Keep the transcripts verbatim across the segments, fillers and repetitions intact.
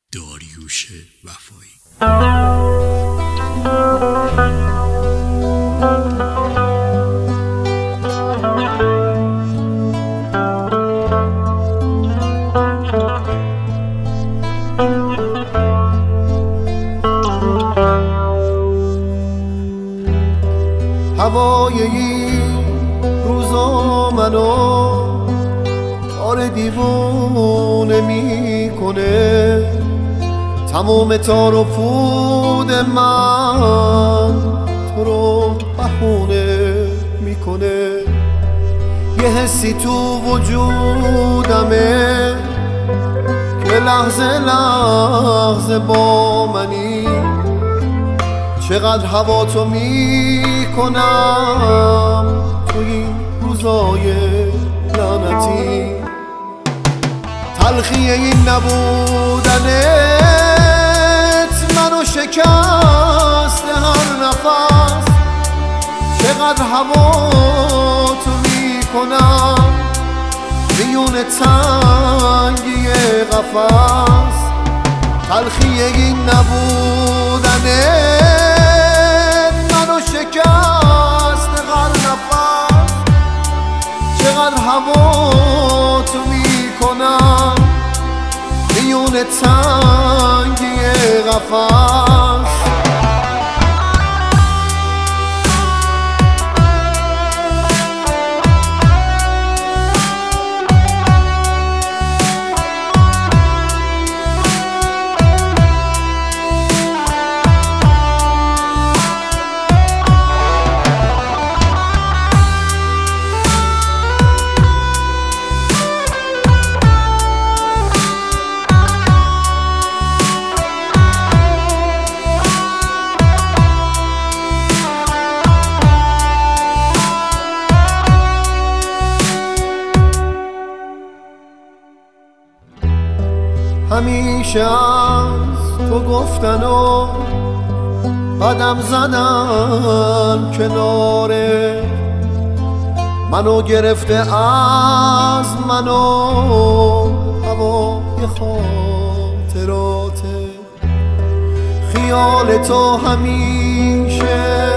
داریوش وفایی. هوای این روزا منو آره دیوونه میکنه، تمام تار و پود من تو رو بهونه میکنه. یه حسی تو وجودمه که لحظه لحظه با منی، چقدر هوا تو میکنم تو این روزای لعنتی. تلخی این نبودنت منو شکست هر نفس، چقدر هوا تو میکنم میون تنگی قفس. تلخی این نبودنت منو شکست هر نفس، چقدر هوا تو میکنم میون تنگی قفس. همیشه از تو گفتن و قدم زدن کناره، منو گرفته از منو هوای خاطراته. خیال تو همیشه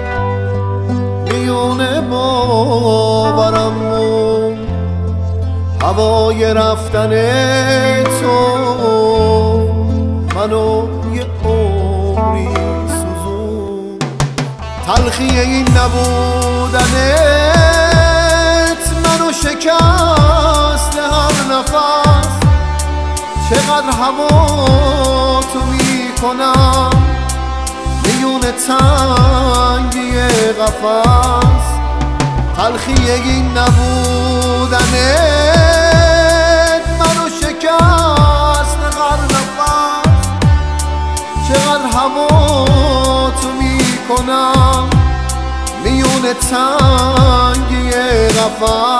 میونه باورم مون، هوای رفتن تو منو یه عمری سوزون. تلخی این نبودنت منو شکست هر نفس، چقدر هوا تو میکنم میون تنگی قفس. تلخی این نبودنت منو شکست هر نفس، چقدر هوا تو میکنم میون تنگی قفس.